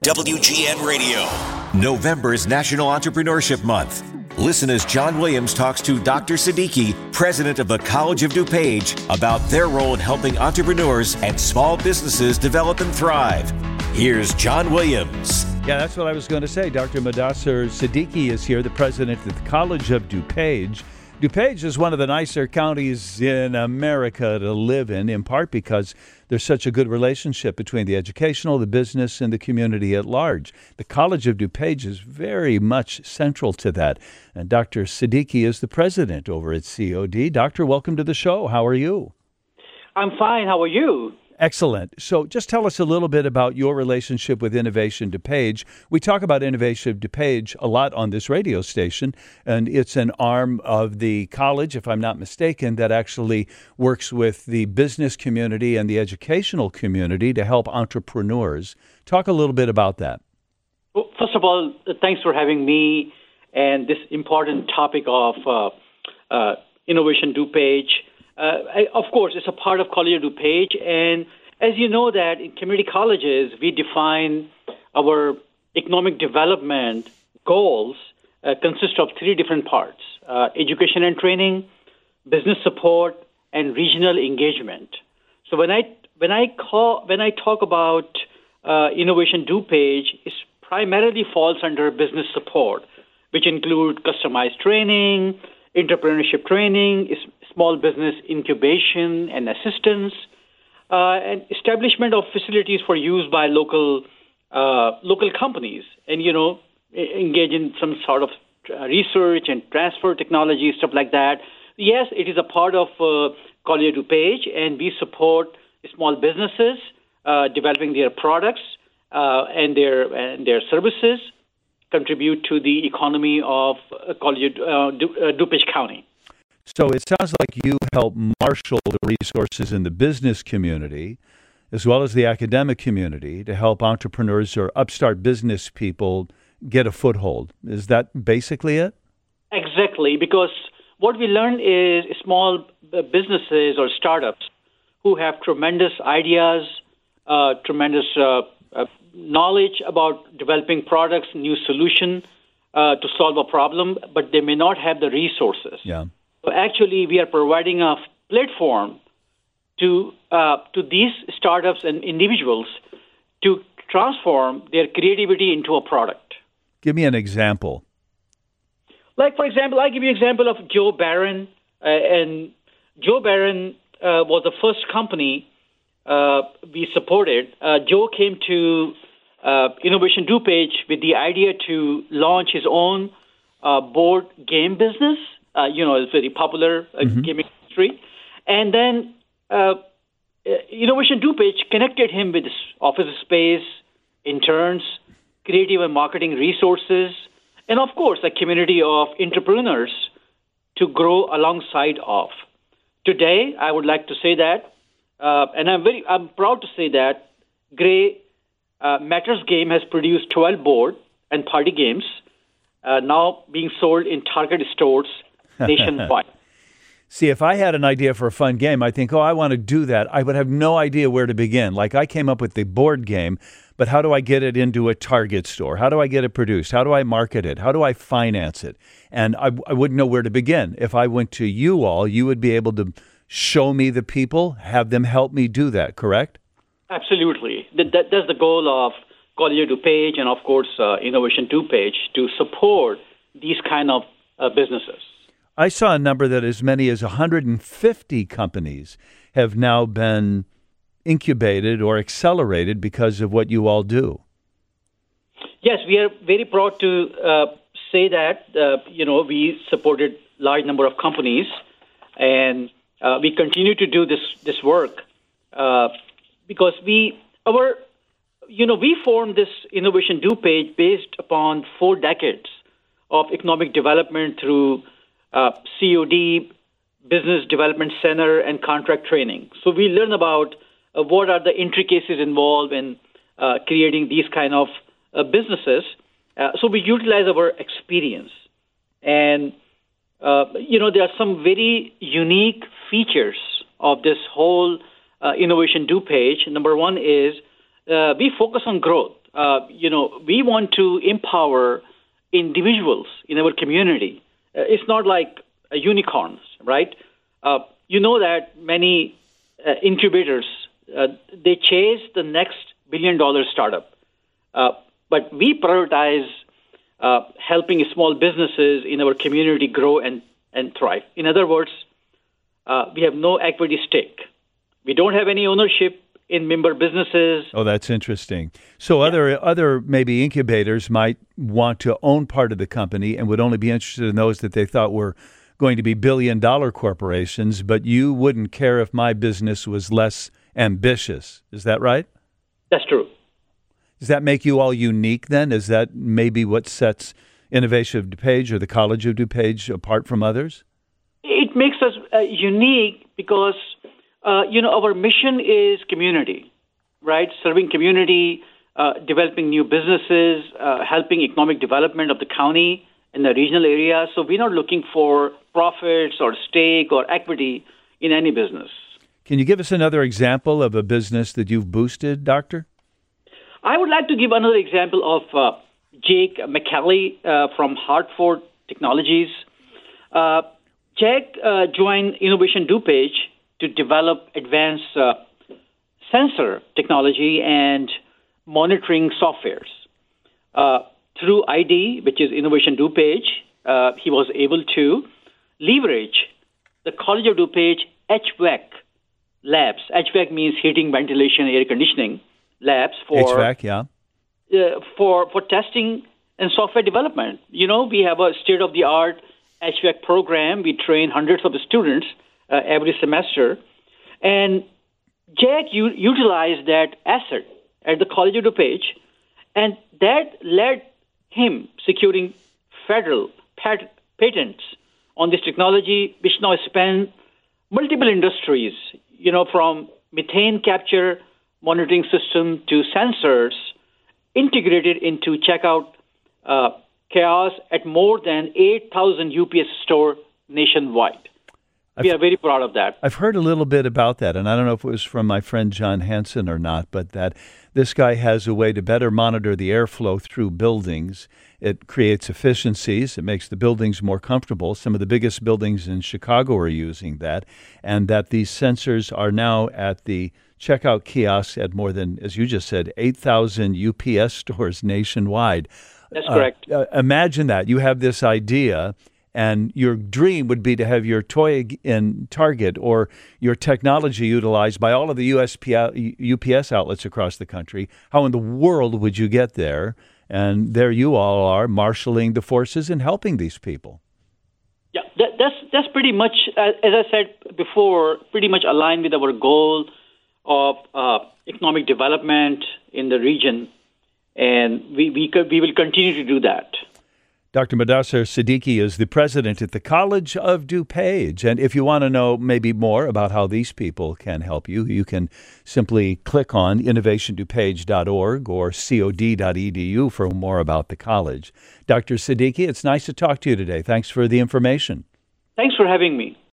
WGN Radio. November's National Entrepreneurship Month. Listen as John Williams talks to Dr. Siddiqui, president of the College of DuPage, about their role in helping entrepreneurs and small businesses develop and thrive. Here's John Williams. Yeah, that's what I was going to say. Dr. Mudassir Siddiqui is here, the president of the College of DuPage. DuPage is one of the nicer counties in America to live in part because there's such a good relationship between the educational, the business, and the community at large. The College of DuPage is very much central to that. And Dr. Siddiqui is the president over at COD. Doctor, welcome to the show. How are you? I'm fine. How are you? Excellent. So just tell us a little bit about your relationship with Innovation DuPage. We talk about Innovation DuPage a lot on this radio station, and it's an arm of the college, if I'm not mistaken, that actually works with the business community and the educational community to help entrepreneurs. Talk a little bit about that. Well, first of all, thanks for having me and this important topic of Innovation DuPage. Of course, it's a part of College of DuPage, and as you know that in community colleges, we define our economic development goals consist of three different parts: education and training, business support, and regional engagement. So when I talk about Innovation DuPage, it primarily falls under business support, which include customized training, entrepreneurship training, small business incubation and assistance, and establishment of facilities for use by local companies, and engage in some sort of research and transfer technology, stuff like that. Yes, it is a part of College of DuPage, and we support small businesses developing their products and their services, contribute to the economy of College DuPage County. So it sounds like you help marshal the resources in the business community as well as the academic community to help entrepreneurs or upstart business people get a foothold. Is that basically it? Exactly, because what we learn is small businesses or startups who have tremendous ideas, tremendous knowledge about developing products, new solution to solve a problem, but they may not have the resources. Yeah. So actually, we are providing a platform to these startups and individuals to transform their creativity into a product. Give me an example. Like, for example, I'll give you an example of Joe Barron. And Joe Barron was the first company we supported. Joe came to Innovation DuPage with the idea to launch his own board game business. It's very popular gaming industry. And then Innovation DuPage connected him with office space, interns, creative and marketing resources, and of course, a community of entrepreneurs to grow alongside of. Today, I would like to say that, and I'm proud to say that Gray Matters Game has produced 12 board and party games now being sold in Target stores nationwide. See, if I had an idea for a fun game, I think, I want to do that. I would have no idea where to begin. Like, I came up with the board game, but how do I get it into a Target store? How do I get it produced? How do I market it? How do I finance it? And I wouldn't know where to begin. If I went to you all, you would be able to show me the people, have them help me do that, correct? Absolutely. That's the goal of College of DuPage and, of course, Innovation DuPage, to support these kind of businesses. I saw a number that as many as 150 companies have now been incubated or accelerated because of what you all do. Yes, we are very proud to say that, we supported large number of companies, and we continue to do this work because we formed this Innovation DuPage based upon 4 decades of economic development through COD, Business Development Center, and contract training. So we learn about what are the intricacies involved in creating these kind of businesses. So we utilize our experience. And, there are some very unique features of this whole Innovation DuPage. Number one is we focus on growth. we want to empower individuals in our community. It's not like unicorns, right? You know that many incubators, they chase the next billion-dollar startup. But we prioritize helping small businesses in our community grow and thrive. In other words, we have no equity stake. We don't have any ownership in member businesses. Oh, that's interesting. So other maybe incubators might want to own part of the company and would only be interested in those that they thought were going to be billion-dollar corporations, but you wouldn't care if my business was less ambitious. Is that right? That's true. Does that make you all unique then? Is that maybe what sets Innovation of DuPage or the College of DuPage apart from others? It makes us unique because, our mission is community, right? Serving community, developing new businesses, helping economic development of the county and the regional area. So we're not looking for profits or stake or equity in any business. Can you give us another example of a business that you've boosted, Doctor? I would like to give another example of Jake McKelly from Hartford Technologies. Jake joined Innovation DuPage to develop advanced sensor technology and monitoring softwares. Through ID, which is Innovation DuPage, he was able to leverage the College of DuPage HVAC labs. HVAC means heating, ventilation, air conditioning labs for HVAC, yeah. For testing and software development. We have a state-of-the-art HVAC program. We train hundreds of students every semester. And Jack utilized that asset at the College of DuPage, and that led him securing federal patents on this technology, which now span multiple industries, from methane capture monitoring system to sensors integrated into checkout kiosks at more than 8,000 UPS stores nationwide. We are very proud of that. I've heard a little bit about that, and I don't know if it was from my friend John Hansen or not, but that this guy has a way to better monitor the airflow through buildings. It creates efficiencies. It makes the buildings more comfortable. Some of the biggest buildings in Chicago are using that, and that these sensors are now at the checkout kiosks at more than, as you just said, 8,000 UPS stores nationwide. That's correct. Imagine that. You have this idea, and your dream would be to have your toy in Target or your technology utilized by all of the UPS outlets across the country. How in the world would you get there? And there you all are, marshaling the forces and helping these people. Yeah, that's pretty much, as I said before, pretty much aligned with our goal of economic development in the region, and we will continue to do that. Dr. Mudassar Siddiqui is the president at the College of DuPage. And if you want to know maybe more about how these people can help you, you can simply click on innovationdupage.org or cod.edu for more about the college. Dr. Siddiqui, it's nice to talk to you today. Thanks for the information. Thanks for having me.